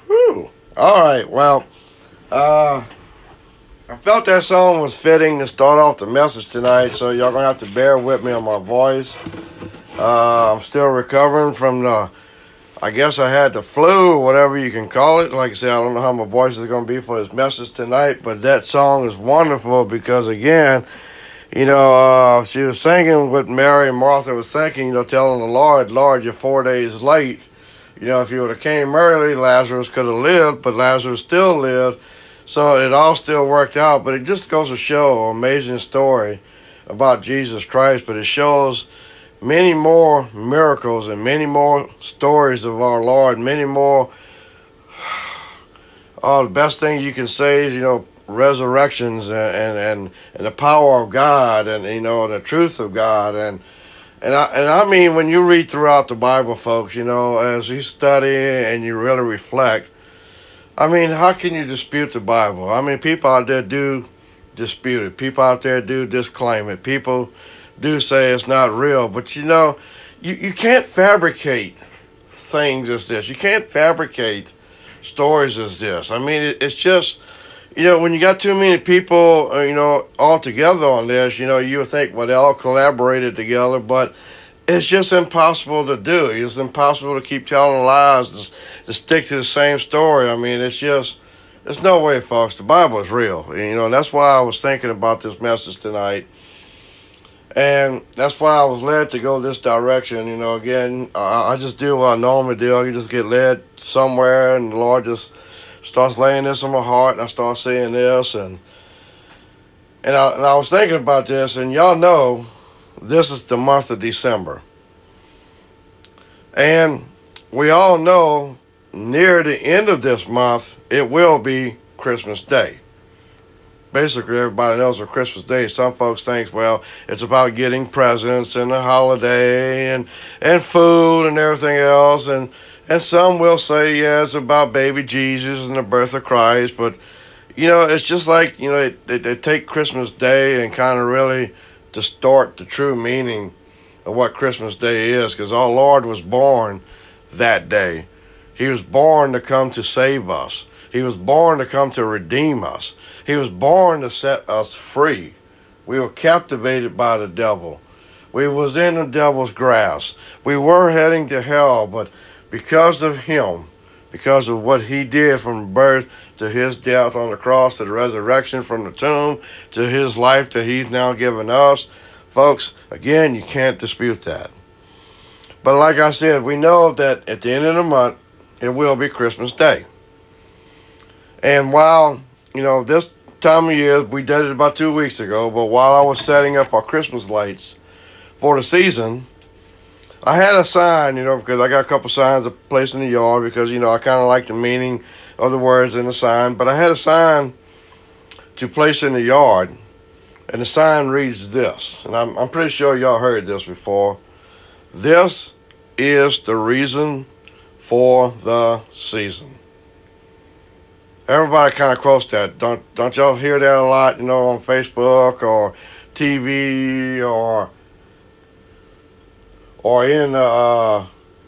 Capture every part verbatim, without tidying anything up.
Whew. All right. Well, uh, I felt that song was fitting to start off the message tonight, so y'all gonna have to bear with me on my voice. Uh, I'm still recovering from the, I guess I had the flu or whatever you can call it. Like I said, I don't know how my voice is gonna be for this message tonight, but that song is wonderful because again, you know, uh, she was singing what Mary and Martha was thinking, you know, telling the Lord, Lord, you're four days late. You know, if you would have came early, Lazarus could have lived, but Lazarus still lived. So it all still worked out. But it just goes to show an amazing story about Jesus Christ. But it shows many more miracles and many more stories of our Lord, many more. Oh, the best thing you can say is, you know, resurrections and, and, and, and the power of God and, you know, the truth of God. And And I, and I mean, when you read throughout the Bible, folks, you know, as you study and you really reflect, I mean, how can you dispute the Bible? I mean, people out there do dispute it. People out there do disclaim it. People do say it's not real. But, you know, you, you can't fabricate things as this. You can't fabricate stories as this. I mean, it, it's just, you know, when you got too many people, uh, you know, all together on this, you know, you would think, well, they all collaborated together, but it's just impossible to do. It's impossible to keep telling lies, to, to stick to the same story. I mean, it's just, there's no way, folks. The Bible is real, you know, and that's why I was thinking about this message tonight. And that's why I was led to go this direction. You know, again, I, I just do what I normally do. I can just get led somewhere, and the Lord just starts laying this on my heart, and I start saying this, and and I, and I was thinking about this, and y'all know this is the month of December, and we all know near the end of this month it will be Christmas Day. Basically, everybody knows what Christmas Day is. Some folks think, well, it's about getting presents and a holiday and and food and everything else, and And some will say, yeah, it's about baby Jesus and the birth of Christ. But, you know, it's just like, you know, they, they take Christmas Day and kind of really distort the true meaning of what Christmas Day is. Because our Lord was born that day. He was born to come to save us. He was born to come to redeem us. He was born to set us free. We were captivated by the devil. We was in the devil's grasp. We were heading to hell, but because of him, because of what he did from birth to his death on the cross, to the resurrection from the tomb, to his life that he's now given us, folks, again, you can't dispute that. But like I said, we know that at the end of the month, it will be Christmas Day. And while, you know, this time of year, we did it about two weeks ago, but while I was setting up our Christmas lights for the season, I had a sign, you know, because I got a couple signs to place in the yard because, you know, I kind of like the meaning of the words in the sign. But I had a sign to place in the yard, and the sign reads this. And I'm, I'm pretty sure y'all heard this before. This is the reason for the season. Everybody kind of quotes that. Don't, don't y'all hear that a lot, you know, on Facebook or T V or... or in uh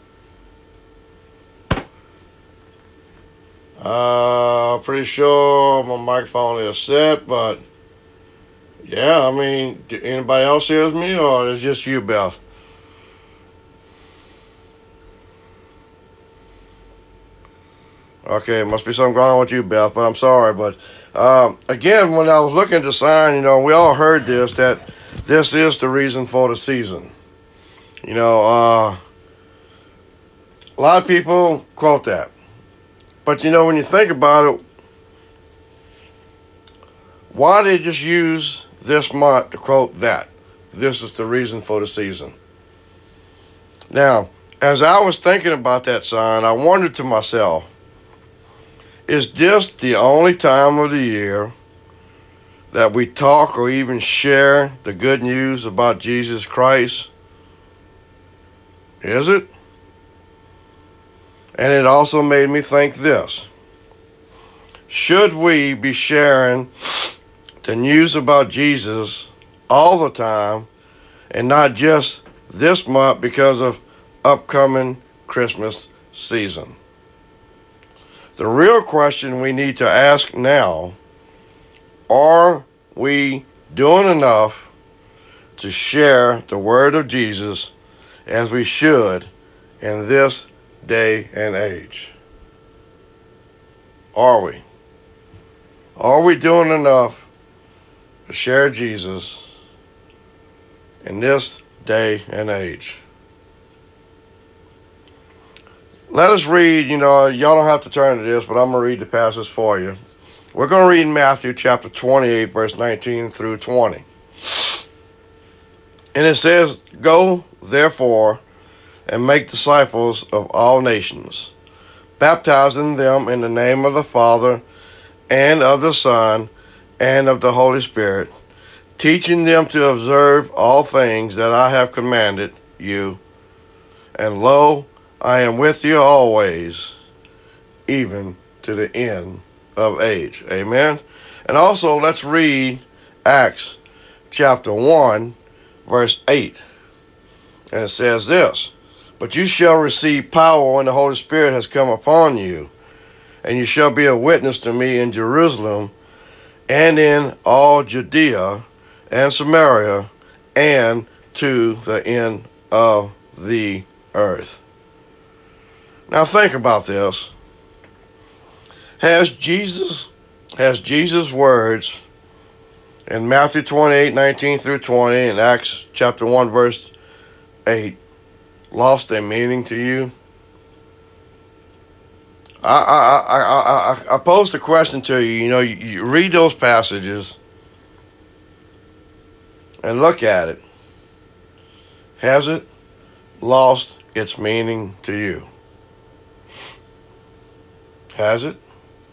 uh pretty sure my microphone is set, but yeah, I mean, do anybody else hears me, or is it just you, Beth? Okay, must be something going on with you, Beth, but I'm sorry. But um, again, when I was looking at the sign, you know, we all heard this, that this is the reason for the season. You know, uh, a lot of people quote that. But, you know, when you think about it, why did they just use this month to quote that? This is the reason for the season. Now, as I was thinking about that sign, I wondered to myself, is this the only time of the year that we talk or even share the good news about Jesus Christ? Is it? And it also made me think this. Should we be sharing the news about Jesus all the time and not just this month because of upcoming Christmas season? The real question we need to ask now, are we doing enough to share the word of Jesus as we should in this day and age? Are we? Are we doing enough to share Jesus in this day and age? Let us read, you know, y'all don't have to turn to this, but I'm going to read the passage for you. We're going to read Matthew chapter twenty-eight, verse nineteen through twenty. And it says, "Go, therefore, and make disciples of all nations, baptizing them in the name of the Father, and of the Son, and of the Holy Spirit, teaching them to observe all things that I have commanded you. And lo, I am with you always, even to the end of age." Amen. And also, let's read Acts chapter one, verse eight. And it says this, "But you shall receive power when the Holy Spirit has come upon you, and you shall be a witness to me in Jerusalem, and in all Judea and Samaria, and to the end of the earth." Now think about this. Has Jesus, has Jesus' words in Matthew twenty-eight, nineteen through twenty, and Acts chapter one, verse eight, lost their meaning to you? I I I I I, I posed a question to you. You know, you, you read those passages and look at it. Has it lost its meaning to you? Has it?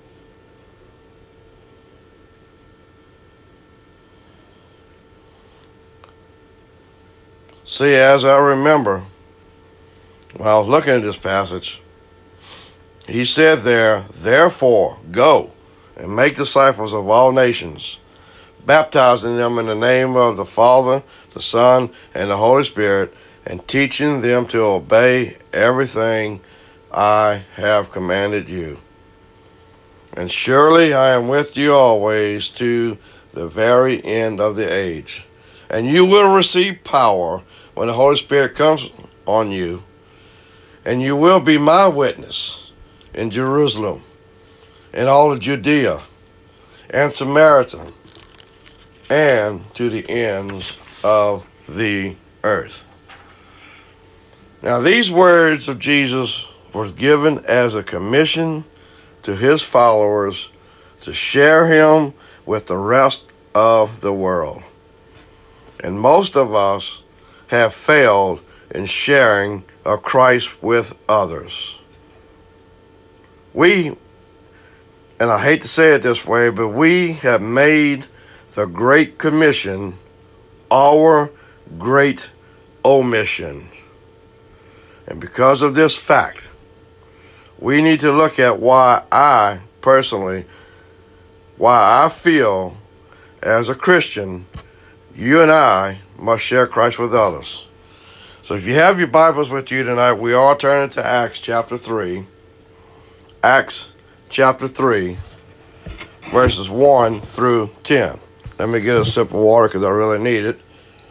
See, as I remember, when I was looking at this passage, he said there, "Therefore, go and make disciples of all nations, baptizing them in the name of the Father, the Son, and the Holy Spirit, and teaching them to obey everything I have commanded you. And surely I am with you always to the very end of the age. And you will receive power when the Holy Spirit comes on you, and you will be my witness in Jerusalem, in all of Judea and Samaria, and to the ends of the earth." Now, these words of Jesus were given as a commission to his followers to share him with the rest of the world. And most of us have failed in sharing of Christ with others. We, and I hate to say it this way, but we have made the Great Commission our great omission. And because of this fact, we need to look at why I personally, why I feel as a Christian, you and I must share Christ with others. So if you have your Bibles with you tonight, we are turning to Acts chapter three. Acts chapter three, verses one through ten. Let me get a sip of water because I really need it.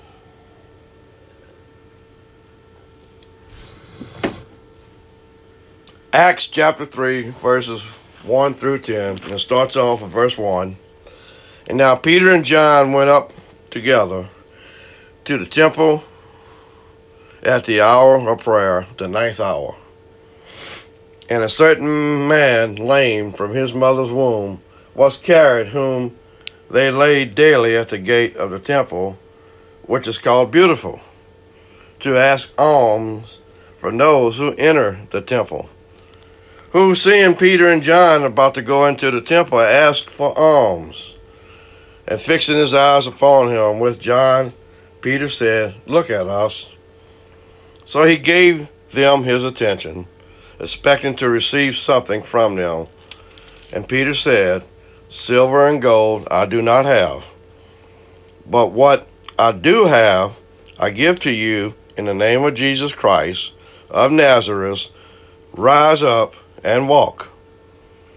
Acts chapter three, verses one through ten. And it starts off with verse one. "And now Peter and John went up together to the temple at the hour of prayer, the ninth hour. And a certain man, lame from his mother's womb, was carried, whom they laid daily at the gate of the temple, which is called Beautiful, to ask alms for those who enter the temple. Who, seeing Peter and John about to go into the temple, asked for alms. And fixing his eyes upon him with John, Peter said, 'Look at us.' So he gave them his attention, expecting to receive something from them. And Peter said, 'Silver and gold I do not have, but what I do have I give to you in the name of Jesus Christ of Nazareth. Rise up and walk.'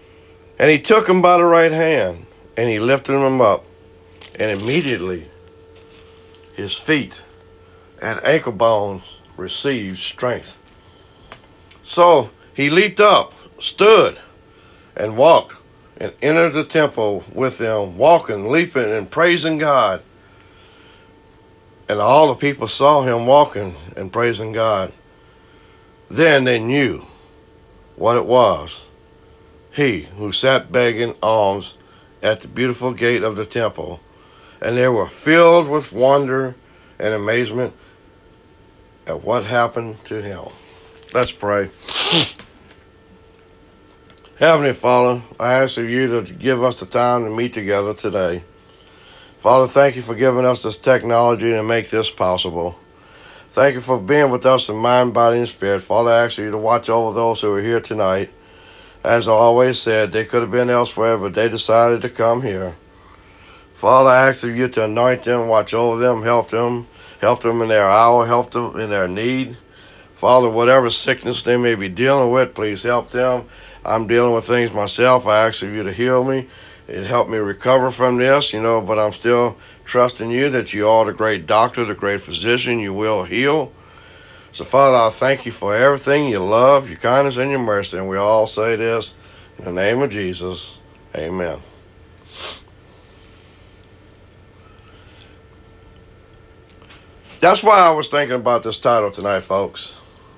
And he took him by the right hand, and he lifted him up, and immediately his feet and ankle bones received strength. So he leaped up, stood, and walked, and entered the temple with them, walking, leaping, and praising God. And all the people saw him walking and praising God. Then they knew what it was, he who sat begging alms at the beautiful gate of the temple. And they were filled with wonder and amazement at what happened to him. Let's pray. Heavenly Father, I ask of you to give us the time to meet together today. Father, thank you for giving us this technology to make this possible. Thank you for being with us in mind, body, and spirit. Father, I ask you to watch over those who are here tonight. As I always said, they could have been elsewhere, but they decided to come here. Father, I ask of you to anoint them, watch over them, help them, help them in their hour, help them in their need. Father, whatever sickness they may be dealing with, please help them. I'm dealing with things myself. I ask of you to heal me and help me recover from this, you know, but I'm still trusting you that you are the great doctor, the great physician. You will heal. So, Father, I thank you for everything, your love, your kindness, and your mercy. And we all say this in the name of Jesus. Amen. That's why I was thinking about this title tonight, folks.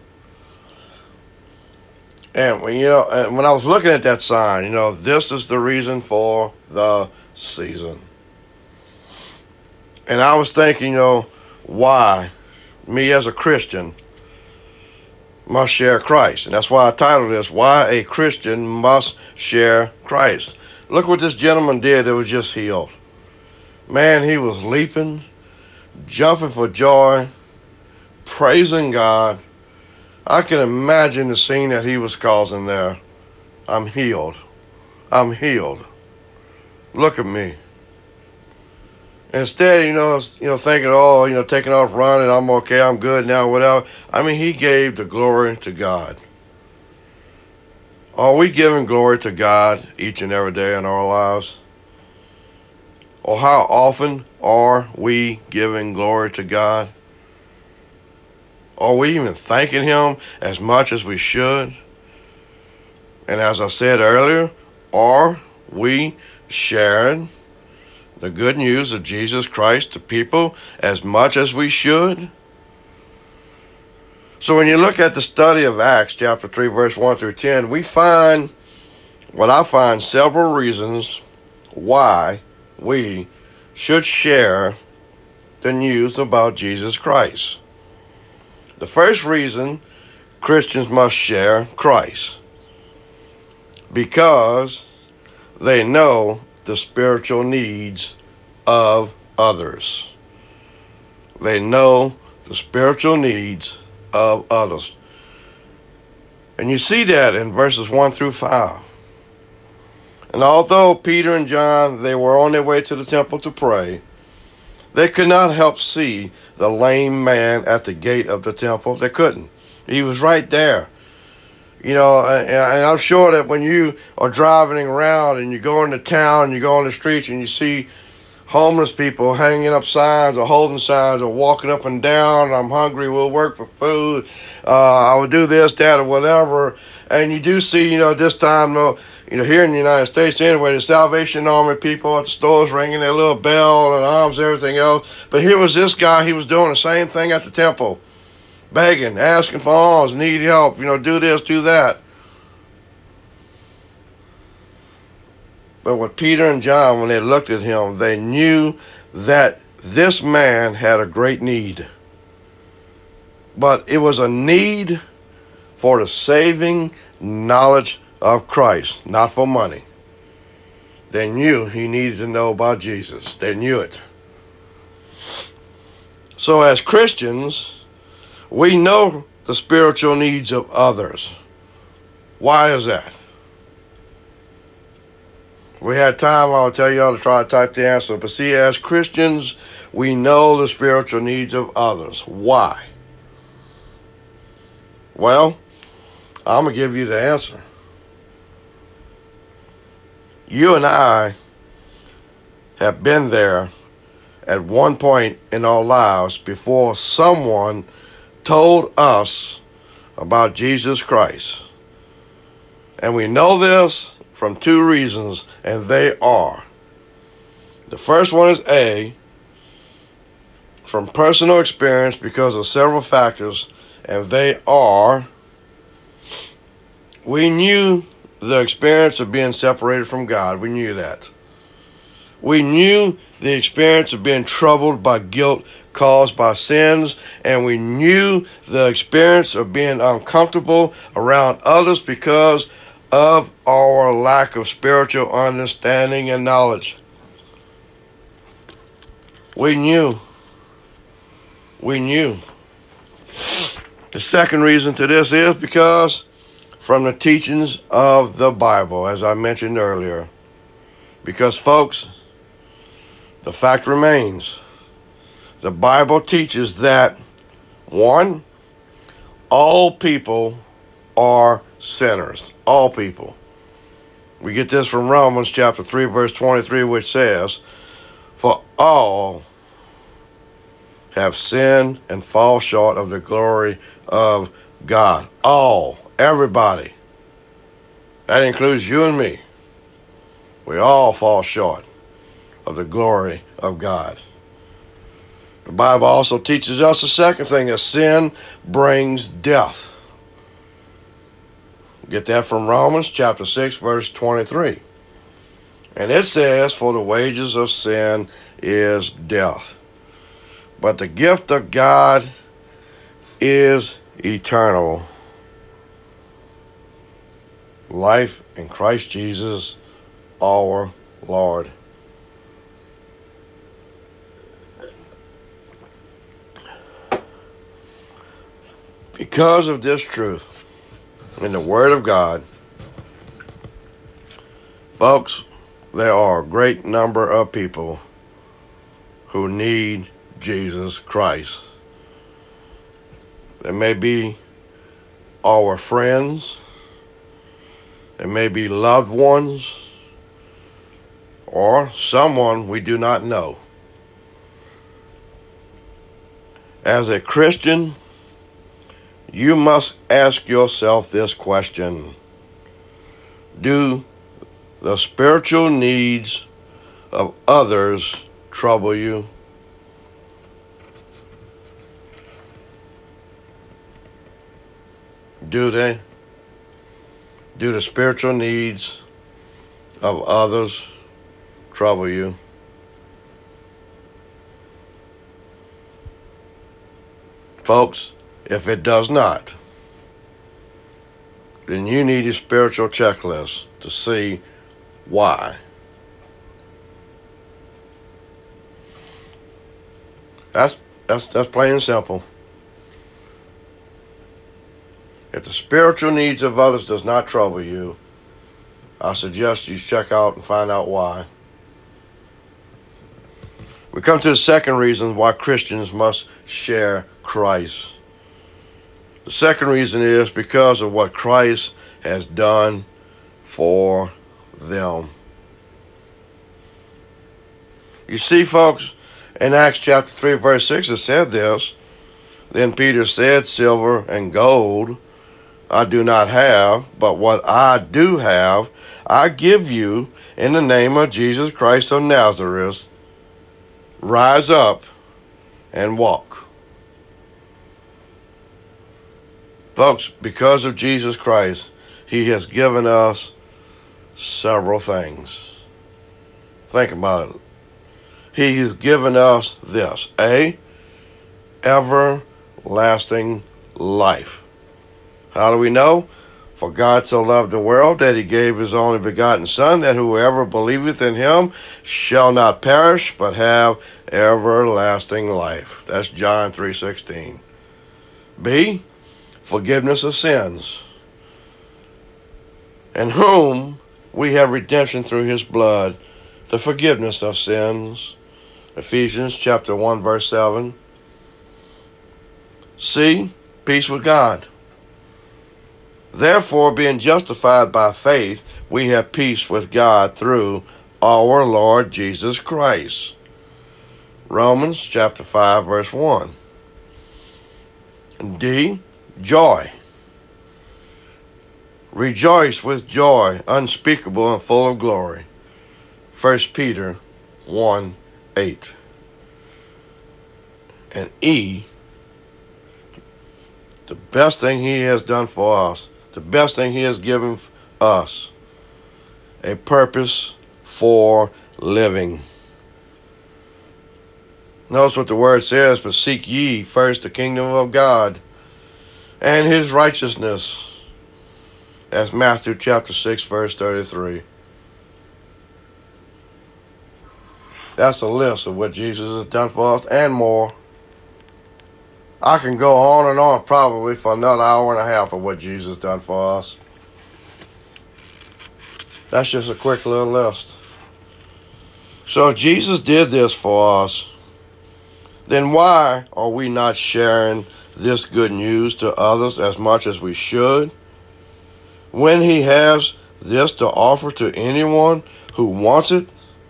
And when you know, and when I was looking at that sign, you know, this is the reason for the season. And I was thinking, you know, why me as a Christian must share Christ. And that's why I titled this, Why a Christian Must Share Christ. Look what this gentleman did that was just healed. Man, he was leaping, jumping for joy, praising God. I can imagine the scene that he was causing there. I'm healed. I'm healed. Look at me. Instead, you know, you know, thinking, oh, you know, taking off running, I'm okay, I'm good now, whatever. I mean, he gave the glory to God. Are we giving glory to God each and every day in our lives? Or how often are we giving glory to God? Are we even thanking him as much as we should? And as I said earlier, are we sharing the good news of Jesus Christ to people as much as we should? So when you look at the study of Acts chapter three, verse one through ten, we find, what I find, several reasons why we should share the news about Jesus Christ. The first reason Christians must share Christ, because they know the spiritual needs of others. They know the spiritual needs of others. And you see that in verses one through five. And although Peter and John, they were on their way to the temple to pray, they could not help see the lame man at the gate of the temple. They couldn't. He was right there. You know, and I'm sure that when you are driving around and you go into town and you go on the streets and you see homeless people hanging up signs or holding signs or walking up and down, I'm hungry, we'll work for food, uh, I will do this, that, or whatever. And you do see, you know, this time, you know, here in the United States anyway, the Salvation Army people at the stores ringing their little bell and arms and everything else. But here was this guy, he was doing the same thing at the temple. Begging, asking for alms, need help, you know, do this, do that. But with Peter and John, when they looked at him, they knew that this man had a great need. But it was a need for the saving knowledge of Christ, not for money. They knew he needed to know about Jesus. They knew it. So as Christians, we know the spiritual needs of others. Why is that? If we had time, I'll tell you all to try to type the answer. But see, as Christians, we know the spiritual needs of others. Why? Well, I'm going to give you the answer. You and I have been there at one point in our lives before someone told us about Jesus Christ. And we know this from two reasons, and they are. The first one is A, from personal experience because of several factors, and they are, we knew the experience of being separated from God. We knew that. We knew the experience of being troubled by guilt caused by sins, and we knew the experience of being uncomfortable around others because of our lack of spiritual understanding and knowledge. We knew. We knew. The second reason to this is because from the teachings of the Bible, as I mentioned earlier. Because, folks, the fact remains, the Bible teaches that, one, all people are sinners. All people. We get this from Romans chapter three, verse twenty-three, which says, "For all have sinned and fall short of the glory of God." All. Everybody. That includes you and me. We all fall short of the glory of God. The Bible also teaches us a second thing, that sin brings death. Get that from Romans chapter six, verse twenty-three. And it says, "For the wages of sin is death. But the gift of God is eternal life in Christ Jesus our Lord." Because of this truth in the Word of God, folks, there are a great number of people who need Jesus Christ. There may be our friends, there may be loved ones, or someone we do not know. As a Christian, you must ask yourself this question: do the spiritual needs of others trouble you? Do they? Do the spiritual needs of others trouble you? Folks, if it does not, then you need a spiritual checklist to see why. That's that's that's plain and simple. If the spiritual needs of others does not trouble you, I suggest you check out and find out why. We come to the second reason why Christians must share Christ. The second reason is because of what Christ has done for them. You see, folks, in Acts chapter three, verse six, it said this: "Then Peter said, Silver and gold I do not have, but what I do have, I give you in the name of Jesus Christ of Nazareth. Rise up and walk." Folks, because of Jesus Christ, he has given us several things. Think about it. He has given us this: A, everlasting life. How do we know? "For God so loved the world that he gave his only begotten Son, that whoever believeth in him shall not perish, but have everlasting life." That's John three sixteen. B, forgiveness of sins, "in whom we have redemption through his blood, the forgiveness of sins." Ephesians chapter one, verse seven. C, peace with God. Therefore, being justified by faith, we have peace with God through our Lord Jesus Christ. Romans chapter five, verse one. D, joy. Rejoice with joy unspeakable and full of glory. First Peter one, eight. And E, the best thing he has done for us, the best thing he has given us, a purpose for living. Notice what the word says, but seek ye first the kingdom of God and his righteousness. That's Matthew chapter six, verse thirty-three. That's a list of what Jesus has done for us and more. I can go on and on probably for another hour and a half of what Jesus has done for us. That's just a quick little list. So if Jesus did this for us, then why are we not sharing this good news to others as much as we should? When he has this to offer to anyone who wants it?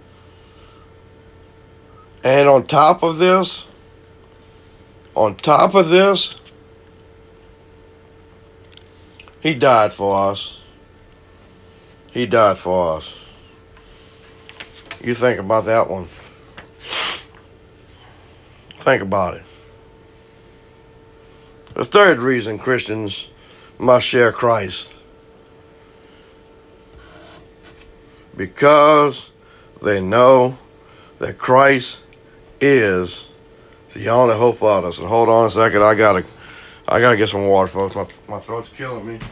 And on top of this, on top of this, he died for us. He died for us. You think about that one. Think about it. The third reason Christians must share Christ. Because they know that Christ is the only hope for others. And hold on a second, I gotta, I gotta get some water, folks. My my throat's killing me.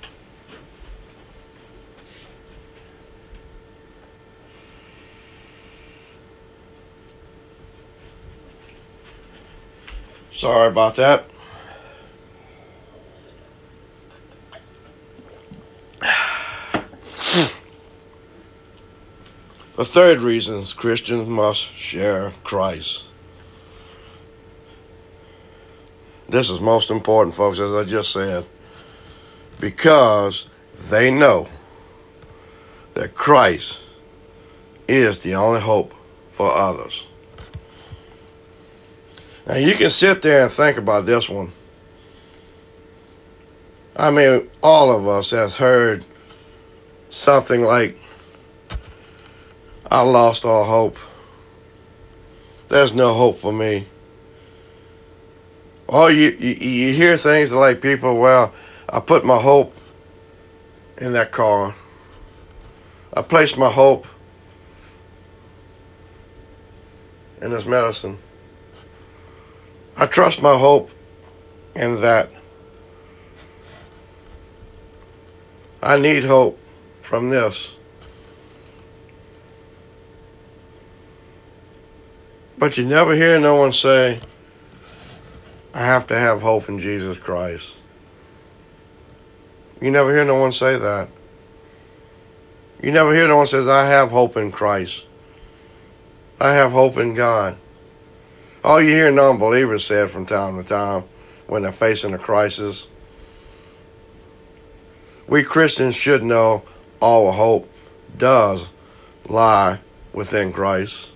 Sorry about that. The third reason Christians must share Christ. This is most important, folks, as I just said, because they know that Christ is the only hope for others. Now, you can sit there and think about this one. I mean, all of us has heard something like, I lost all hope. There's no hope for me. Or you, you, you hear things like people, well, I put my hope in that car. I placed my hope in this medicine. I trust my hope in that. I need hope from this. But you never hear no one say, I have to have hope in Jesus Christ. You never hear no one say that. You never hear no one says, I have hope in Christ. I have hope in God. All you hear non-believers say it from time to time when they're facing a crisis. We Christians should know our hope does lie within Christ.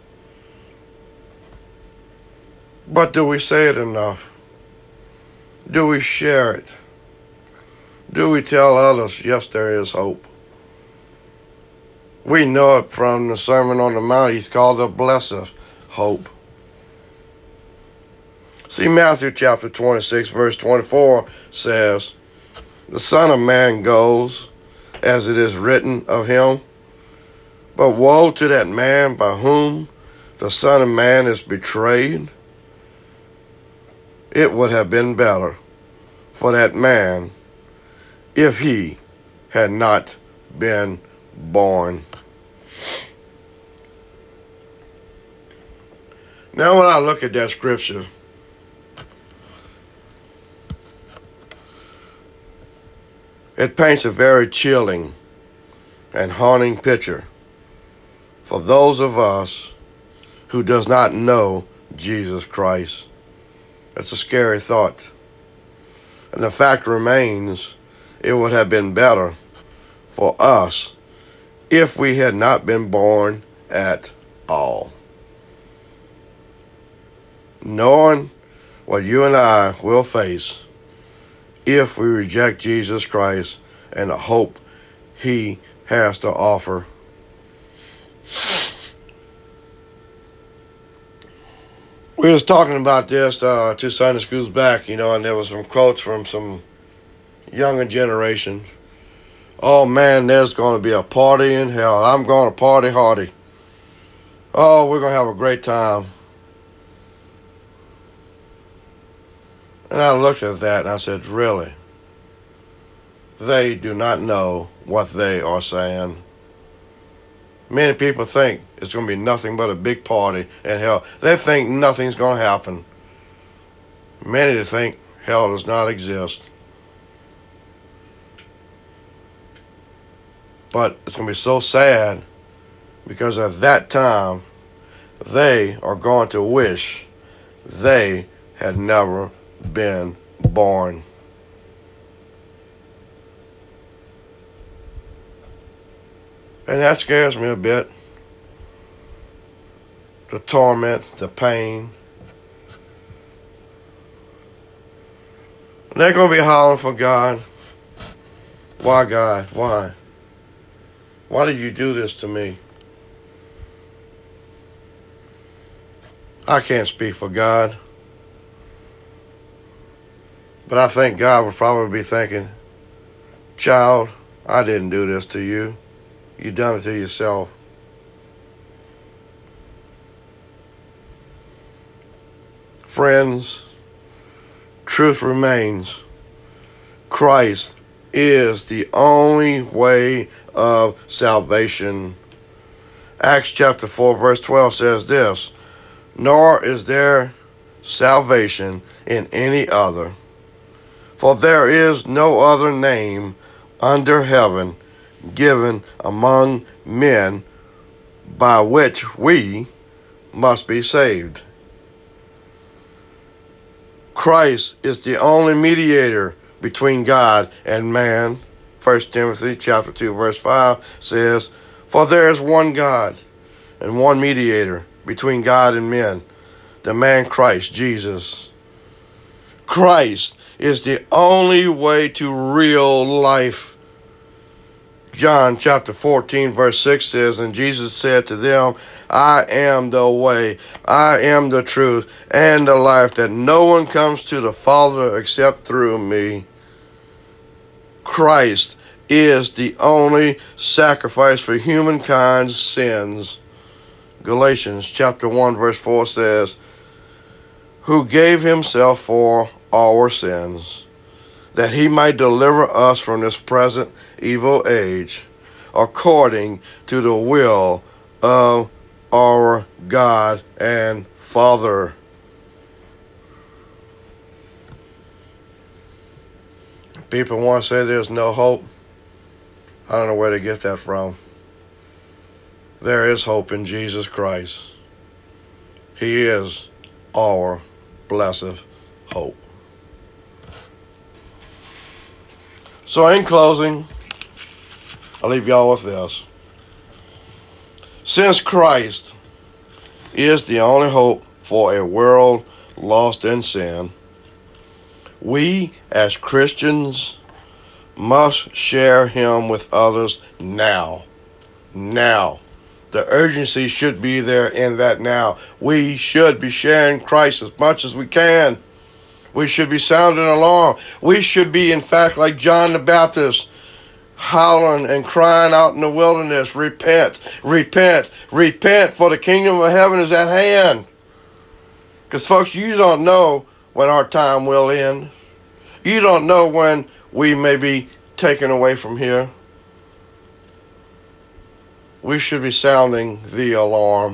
But do we say it enough? Do we share it? Do we tell others, yes, there is hope? We know it from the Sermon on the Mount. He's called a blessed hope. See, Matthew chapter twenty-six, verse twenty-four says, the Son of Man goes as it is written of him. But woe to that man by whom the Son of Man is betrayed. It would have been better for that man if he had not been born. Now, when I look at that scripture, it paints a very chilling and haunting picture for those of us who does not know Jesus Christ. It's a scary thought. And the fact remains, it would have been better for us if we had not been born at all. Knowing what you and I will face if we reject Jesus Christ and the hope he has to offer. We was talking about this uh, two Sunday schools back, you know, and there was some quotes from some younger generation. Oh man, there's going to be a party in hell. I'm going to party hardy. Oh, we're going to have a great time. And I looked at that and I said, really? They do not know what they are saying. Many people think it's going to be nothing but a big party in hell. They think nothing's going to happen. Many think hell does not exist. But it's going to be so sad because at that time, they are going to wish they had never been born. And that scares me a bit. The torment, the pain. And they're going to be hollering for God. Why, God? Why? Why did you do this to me? I can't speak for God. But I think God would probably be thinking, child, I didn't do this to you. You done it to yourself. Friends, truth remains. Christ is the only way of salvation. Acts chapter four verse twelve says this, nor is there salvation in any other, for there is no other name under heaven given among men by which we must be saved. Christ is the only mediator between God and man. First Timothy chapter two verse five says, for there is one God and one mediator between God and men, the man Christ Jesus. Christ is the only way to real life. John chapter fourteen verse six says, and Jesus said to them, I am the way, I am the truth, and the life, that no one comes to the Father except through me. Christ is the only sacrifice for humankind's sins. Galatians chapter one verse four says, who gave himself for our sins, that he might deliver us from this present evil age, according to the will of our God and Father. People want to say there's no hope. I don't know where to get that from. There is hope in Jesus Christ. He is our blessed hope. So in closing, I'll leave y'all with this. Since Christ is the only hope for a world lost in sin, we as Christians must share him with others now. Now. The urgency should be there in that now. We should be sharing Christ as much as we can. We should be sounding alarm. We should be, in fact, like John the Baptist, howling and crying out in the wilderness, repent, repent, repent, for the kingdom of heaven is at hand. Because, folks, you don't know when our time will end. You don't know when we may be taken away from here. We should be sounding the alarm.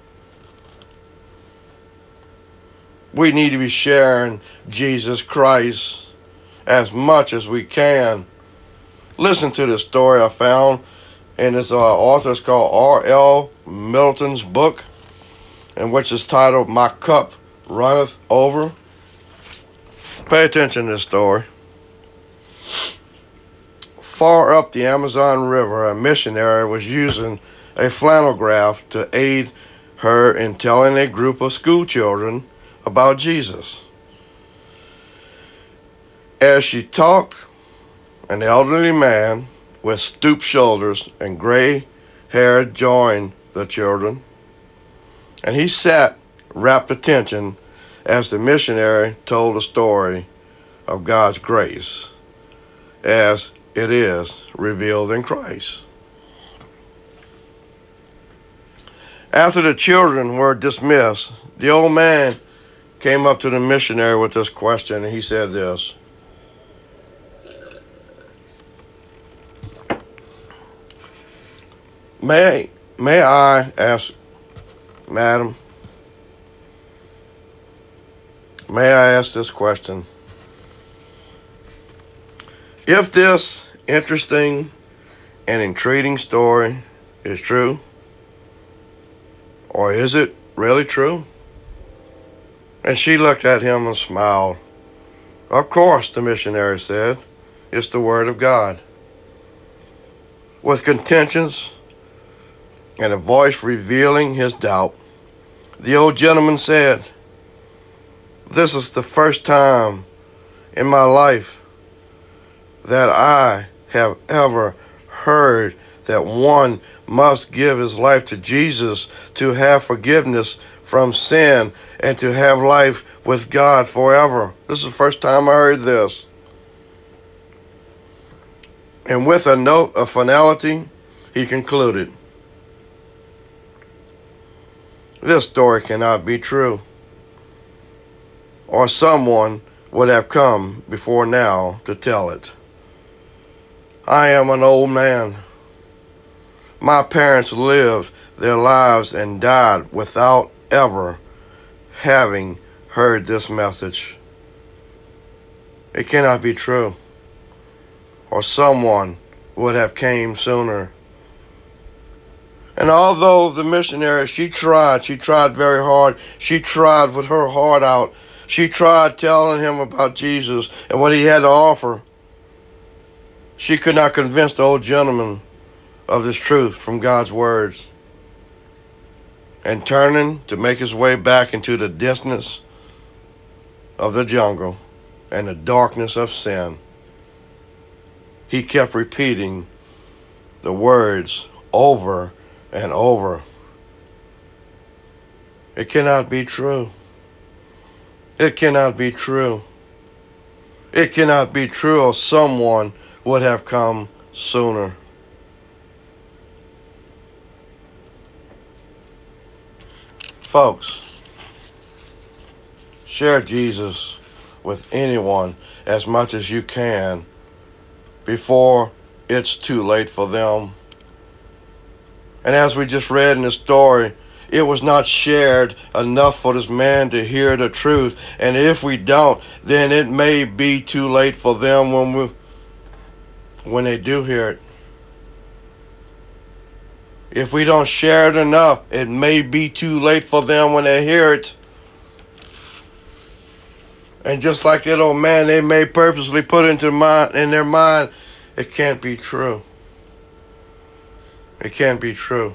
We need to be sharing Jesus Christ as much as we can. Listen to this story I found, and this uh, author is called R L Middleton's book, and which is titled My Cup Runneth Over. Pay attention to this story. far up the Amazon River, a missionary was using a flannel graph to aid her in telling a group of school children about Jesus. As she talked, an elderly man with stooped shoulders and gray hair joined the children, and he sat rapt attention as the missionary told the story of God's grace as it is revealed in Christ. After the children were dismissed, the old man came up to the missionary with this question, and he said this: May, may I ask, madam, may I ask this question? If this interesting and intriguing story is true, or is it really true? And she looked at him and smiled. Of course, the missionary said, it's the word of God. With contentions and a voice revealing his doubt, the old gentleman said, this is the first time in my life that I have ever heard that one must give his life to Jesus to have forgiveness from sin and to have life with God forever. This is the first time I heard this. And with a note of finality, he concluded, this story cannot be true, or someone would have come before now to tell it. I am an old man. My parents lived their lives and died without ever having heard this message. It cannot be true, or someone would have came sooner. And although the missionary, she tried, she tried very hard, she tried with her heart out, she tried telling him about Jesus and what he had to offer, she could not convince the old gentleman of this truth from God's words. And turning to make his way back into the distance of the jungle and the darkness of sin, he kept repeating the words over and over. It cannot be true. It cannot be true. It cannot be true, or someone would have come sooner. Folks, share Jesus with anyone as much as you can before it's too late for them. And as we just read in the story, it was not shared enough for this man to hear the truth. And if we don't, then it may be too late for them when we when they do hear it. If we don't share it enough, it may be too late for them when they hear it. And just like that old man, they may purposely put into mind, in their mind, it can't be true. It can't be true.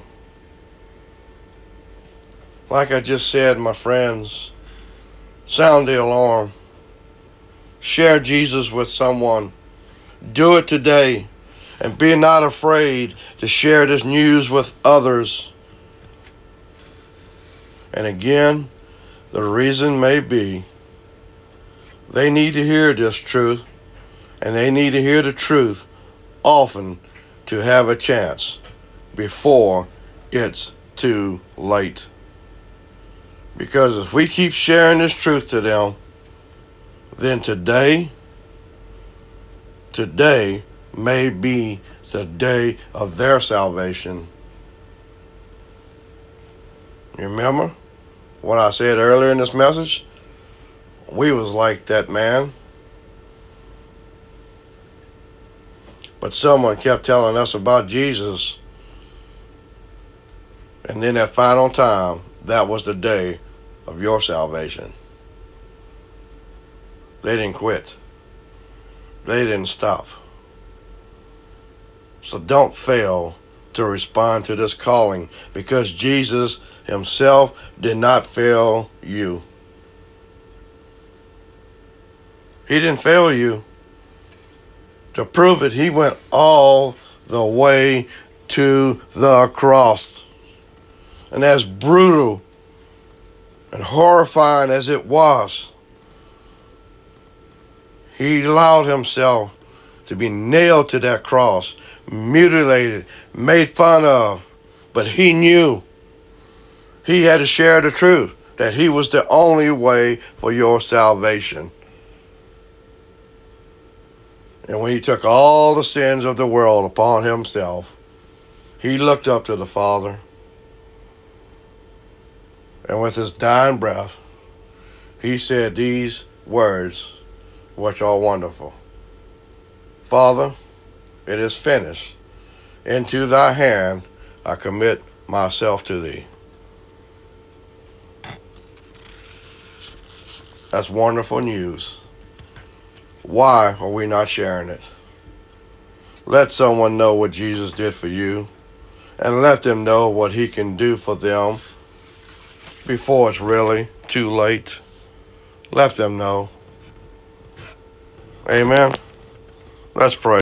Like I just said, my friends, sound the alarm. Share Jesus with someone. Do it today. And be not afraid to share this news with others. And again, the reason may be they need to hear this truth, and they need to hear the truth often to have a chance before it's too late. Because if we keep sharing this truth to them, then today, today may be the day of their salvation. Remember what I said earlier in this message? We was like that man. But someone kept telling us about Jesus. And then that final time, that was the day of your salvation. They didn't quit. They didn't stop. So don't fail to respond to this calling, because Jesus himself did not fail you. He didn't fail you. To prove it, he went all the way to the cross. And as brutal and horrifying as it was, he allowed himself to be nailed to that cross, mutilated, made fun of. But he knew he had to share the truth, that he was the only way for your salvation. And when he took all the sins of the world upon himself, he looked up to the Father. And with his dying breath, he said these words, which are wonderful. Father, it is finished. Into thy hand I commit myself to thee. That's wonderful news. Why are we not sharing it? Let someone know what Jesus did for you, and let them know what he can do for them before it's really too late. Let them know. Amen. Let's pray.